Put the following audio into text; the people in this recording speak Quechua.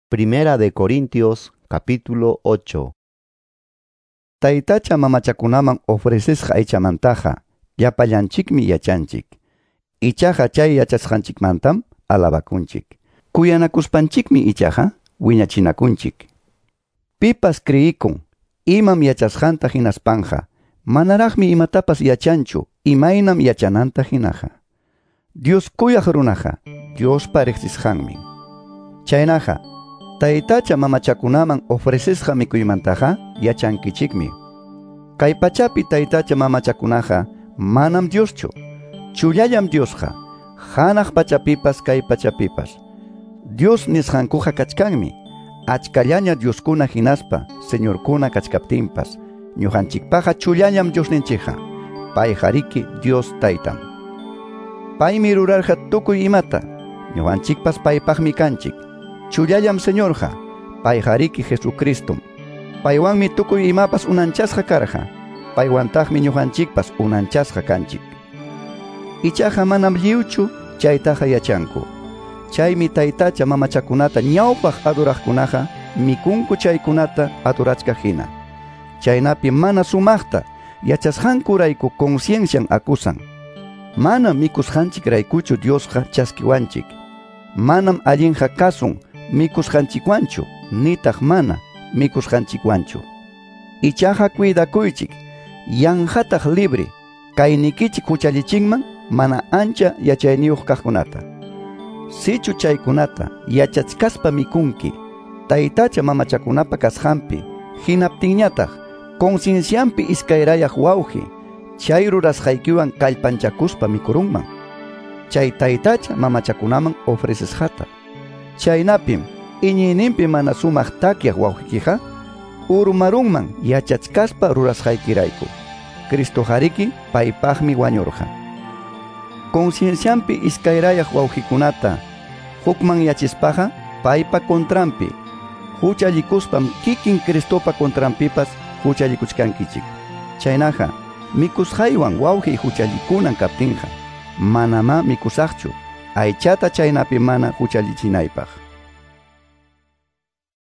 Primera de Corintios, capítulo 8. Taytacha mamachakunaman ofrecisqa aychamantaqa llapallanchikmi yachanchik. Ichaqa chay yachasqanchikmantam alabakunchik. Kuyanakuspanchikmi ichaqa wiñachinakunchik. Pipas kriyikun, imam yachasqanta hinaspanja, manaraqmi imatapas yachanchu, imaynam yachananta hinaqa. Dios kuyaq runaqa, Diospa riqsisqanmi. Chaynaqa, Taytacha mamachakunaman ofrecisqa mikuymantaqa yachankichikmi. Kay pachapi Taytacha mamachakunaqa manam Dioschu, chullallam Diosqa, hanaq pachapipas kay pachapipas. Dios nisqankuqa kachkanmi, achkallaña Dioskuna hinaspa, Señorkuna kachkaptinpas, ñuqanchikpaqa chullallam Diosninchikqa, payqa Dios Taytam. Paymi rurarqa tukuy imata, ñuqanchikpas paypaqmi kanchik. Chullallam Señorqa, payqa Jesucristum. Paywanmi tukuy imapas unanchasqa karqa, paywantaqmi ñuqanchikpas unanchasqa kanchik. Ichaqa manam lliwchu chaytaqa yachanku. Chaymi Taytacha mamachakunata ñawpaq aduraqkunaqa mikunku chaykunata adurachka hina. Chaynapi mana sumaqta yachasqankurayku conciencian akusan. Mana mikusqanchikraykuchu Diosqa chaskiwanchik. Manam allinqa kasun mikusqanchikwanchu, nitaq mana mikusqanchikwanchu. Ichaqa cuidakuychik, yanqataq libre, kaynikichik huchallichinman mana ancha yachayniyuq kaqkunata. Sichu chaykunata yachachkaspa mikunki, Taytacha mamachakunapa kasqanpi, hinaptinñataq conciencianpi iskayrayaq wawqi, chay rurasqaykiwan kallpanchakuspa mikurunman. Chay Taytacha mamachakunaman ofrecisqata. Chaynapim, iñiyninpi mana sumaq takyaq wawqikiqa, urumarunman yachachkaspa rurasqaykirayku. Cristojariki paypaqmi wañurqa. Conciencianpi iskayrayaq wawqikunata hukman yachispaqa paypa kontranpi, huchallikuspam kikin Cristopa kontranpipas huchallikuchkankichik. Chaynaqa, mikusqaywan wawqi huchallikunan kaptinqa, manama mikusaqchu, aychata chaynapi mana huchallichinaypaq.